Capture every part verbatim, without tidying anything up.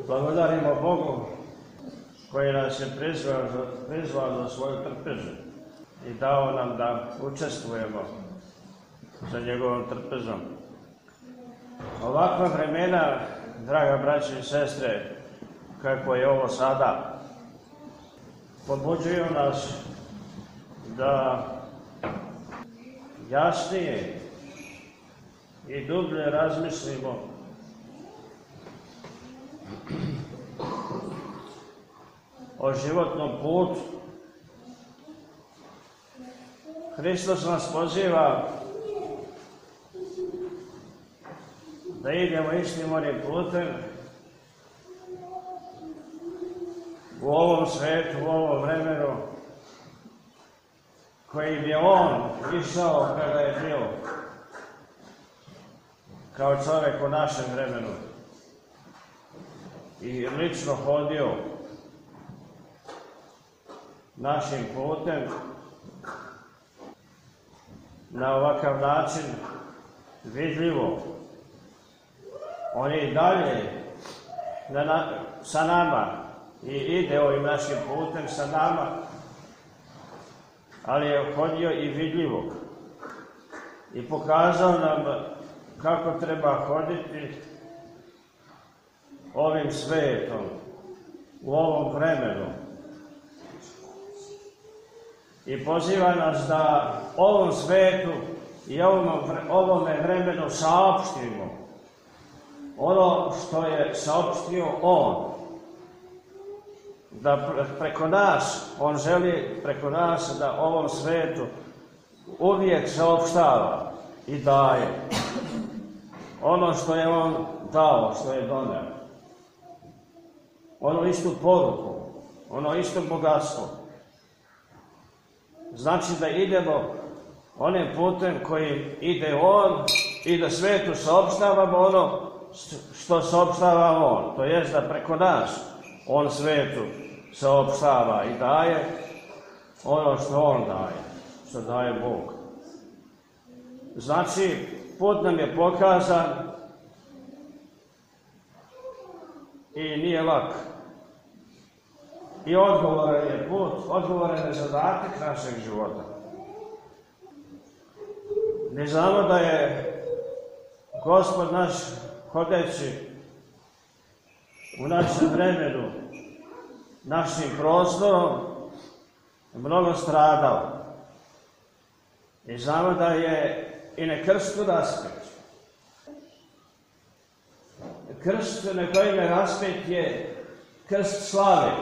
Blagodarimo Bogu koji nas je prizvao, prizvao za svoju trpežu i dao nam da učestvujemo sa njegovom trpežom. Ovakva vremena, draga braće i sestre, kako je ovo sada, pobuđuju nas da jasnije i dublje razmislimo o životnom putu. Hristos nas poziva da idemo istim onim putem u ovom svetu, u ovom vremenu kojim je On išao kada je bio kao čovjek u našem vremenu i lično hodio našim putem na ovakav način vidljivo. On je i dalje na, na, sa nama i ide ovim našim putem sa nama, ali je hodio i vidljivo i pokazao nam kako treba hoditi ovim svetom, u ovom vremenu. I poziva nas da ovom svetu i ovom, ovome vremenu saopštimo ono što je saopštio On. Da preko nas, On želi preko nas da ovom svetu uvijek saopštava i daje ono što je On dao, što je doneo. Ono istu poruku, ono isto bogatstvo. Znači da idemo onim putem kojim ide On i da svetu saopštavamo ono što saopštava On. To jest da preko nas On svetu saopštava i daje ono što On daje, što daje Bog. Znači, put nam je pokazan i nije lak. I odgovoran je put, odgovoran je zadatak našeg života. Ne znamo da je Gospod naš, hodeći u našem vremenu, našim prostorom, mnogo stradao. I znamo da je i na krstu raspet. Krst na kojem je raspet je krst slave.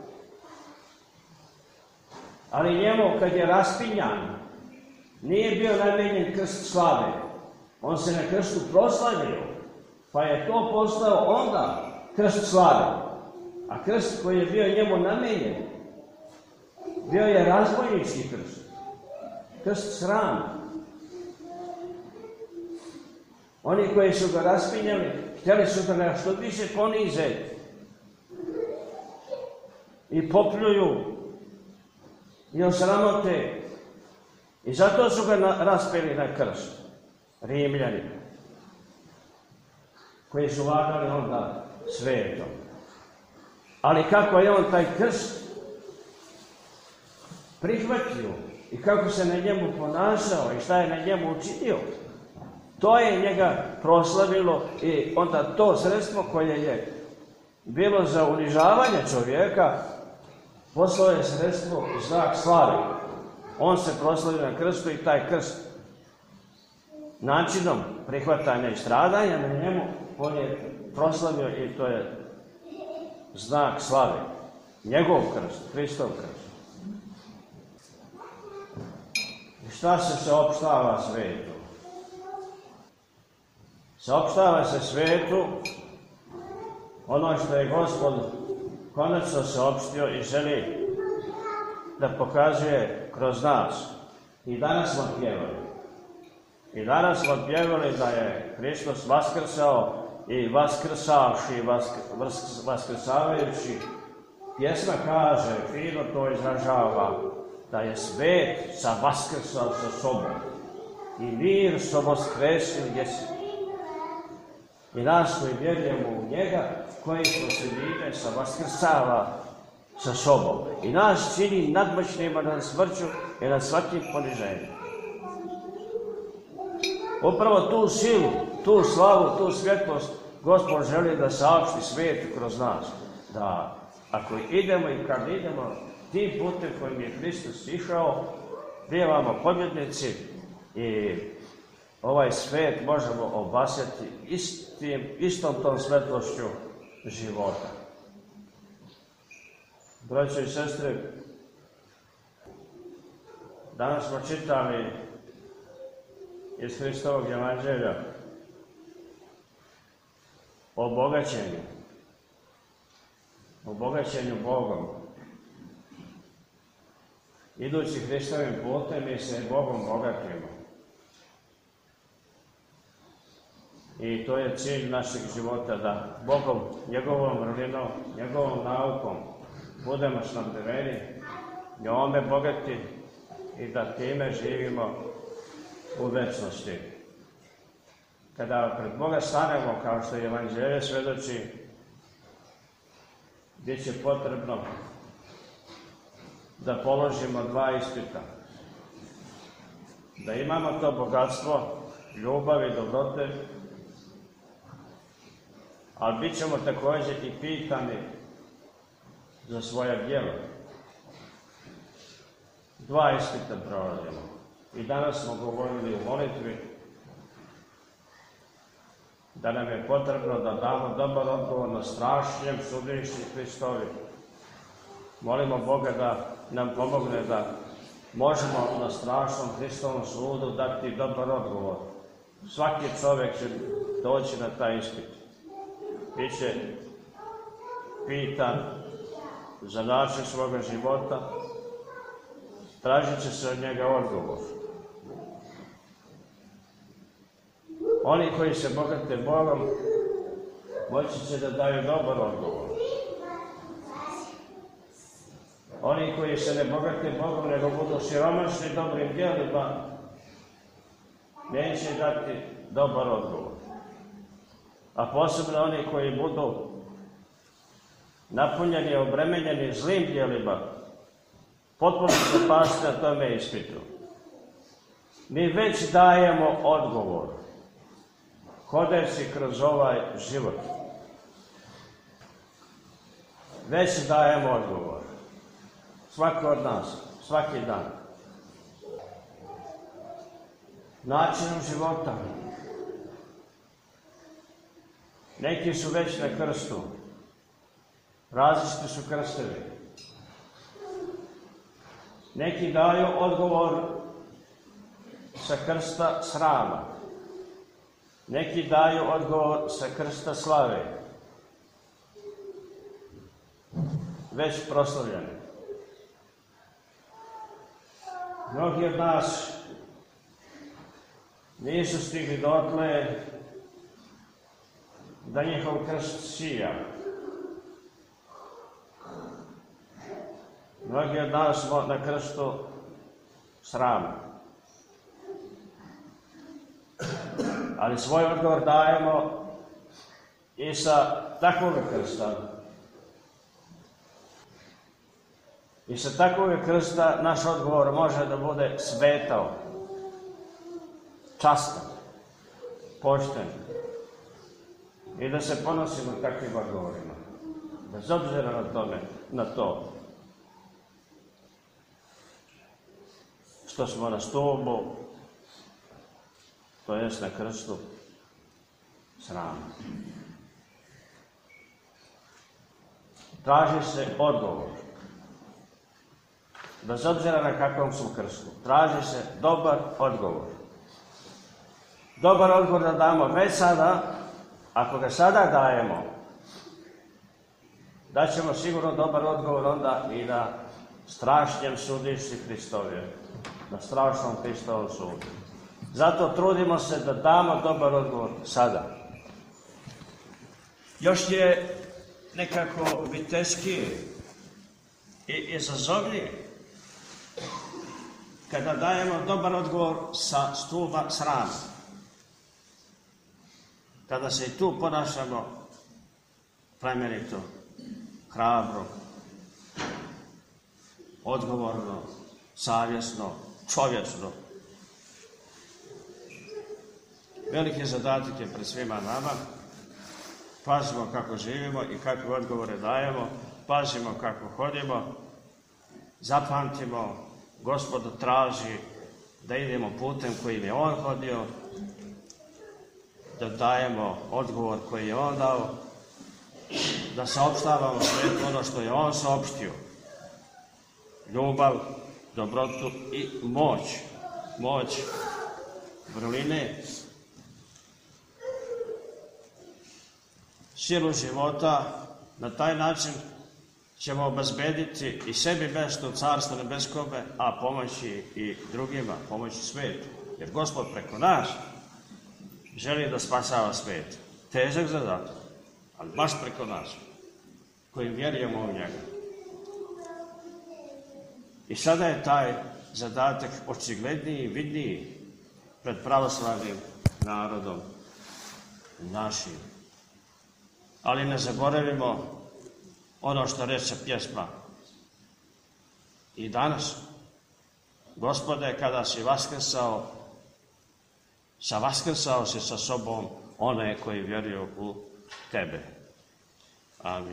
Ali njemu, kad je raspinjan, nije bio namijenjen krst slave. On se na krstu proslavio, pa je to postao onda krst slave. A krst koji je bio njemu namijenjen, bio je razbojnički krst. Krst srama. Oni koji su ga raspinjali, htjeli su da ga što više ponize i popljuju i osramote. I zato su ga na, raspeli na krst. Rimljani, koji su vladali onda svetom. Ali kako je on taj krst prihvatio i kako se na njemu ponašao i šta je na njemu učinio, to je njega proslavilo i onda to sredstvo koje je bilo za unižavanje čovjeka, poslao je sredstvo znak slave. On se proslavio na krstu i taj krst načinom prihvatanja i stradanja na njemu, on je proslavio i to je znak slave. Njegov krst, Hristov krst. I šta se saopštava svetu? Saopštava se svetu ono što je Gospod konačno saopštio i želi da pokazuje kroz nas. I danas smo pjevali. I danas smo pjevali da je Hristos vaskrsao i vaskrsavši, vask, vaskrsavajući. Pjesma kaže, fino to izražava, da je svet sa vaskrsao sa sobom i mir so voskresil jesi. I nas koji vjerujemo u njega, koji smo se njime sa vaskrcava sa sobom. I nas čini nadmoćnima nad smrću i nad svakim poniženjem. Upravo tu silu, tu slavu, tu svjetlost Gospod želi da saopšti svijetu kroz nas. Da ako idemo i kad idemo tim putem kojim je Hristos išao, bivamo pobjednici i ovaj svijet možemo obasjati istim, istom tom svetlošću života. Braćo i sestre, danas smo čitali iz Hristovog evanđelja o bogaćenju, o bogaćenju Bogom. Idući Hristovim putem mi se Bogom bogatimo. I to je cilj našeg života, da Bogom, njegovom vrlinom, njegovom naukom budemo snabdeveni, njome bogati i da time živimo u večnosti. Kada pred Boga stanemo, kao što evanđelje svedoči, bit će potrebno da položimo dva ispita. Da imamo to bogatstvo, ljubav i dobrote, ali bit ćemo također i pitani za svoje djelo. Dva ispita prolazimo. I danas smo govorili u molitvi da nam je potrebno da damo dobar odgovor na strašnjem sudištu Hristovi. Molimo Boga da nam pomogne da možemo na strašnom Hristovom sudu dati dobar odgovor. Svaki čovjek će doći na taj ispit. Biće pitan za način svoga života, tražit će se od njega odgovor. Oni koji se bogate Bogom, moći će da daju dobar odgovor. Oni koji se ne bogate Bogom, nego budu siromašni dobrim djelima, neće dati dobar odgovor. A posebno oni koji budu napunjeni i obremenjeni zlim djelima, potpuno se pasti na tome ispitu. Mi već dajemo odgovor, hodeći kroz ovaj život. Već dajemo odgovor. Svako od nas, svaki dan. Načinom života. Neki su već na krstu. Različiti su krstevi. Neki daju odgovor sa krsta srama. Neki daju odgovor sa krsta slave. Već proslavljeni. Mnogi od nas nisu stigli dotle da njihov krst sija. Mnogi od nas smo na krstu srama. Ali svoj odgovor dajemo i sa takvog krsta. I sa takvog krsta naš odgovor može da bude svetao, častan, pošten i da se ponosimo takvim odgovorima. Bez obzira na tome, na to što smo na stubu, to jest na krstu srama. Traži se odgovor. Bez obzira na kakvom su krstu, traži se dobar odgovor. Dobar odgovor da damo već sada, ako ga sada dajemo, daćemo sigurno dobar odgovor onda i na strašnjem sudištu Hristovije, na strašnom Hristovom sudu. Zato trudimo se da damo dobar odgovor sada. Još je nekako viteški i izazovnije kada dajemo dobar odgovor sa stuba srama. kada se i tu ponašamo plemenito, hrabro, odgovorno, savjesno, čovječno. Veliki zadatak je pred svima nama. Pazimo kako živimo i kakve odgovore dajemo, pazimo kako hodimo, zapamtimo, Gospod traži da idemo putem kojim je On hodio, da dajemo odgovor koji je On dao, da saopštavamo svijetu ono što je On saopštio. Ljubav, dobrotu i moć. Moć vrline, silu života. Na taj način ćemo obezbediti i sebi mjesto u Carstvu nebeskome, a pomoći i drugima, pomoći svijetu. Jer Gospod preko nas želi da spasava svijet. Težak zadatak, ali baš preko nas, koji vjerujemo u njega. I sada je taj zadatak očigledniji i vidniji pred pravoslavnim narodom našim. Ali ne zaboravimo ono što reče pjesma. I danas, Gospode, kada si vaskrsao, sa vaskrsao si sa sobom one koji vjeruju u Tebe. Amin.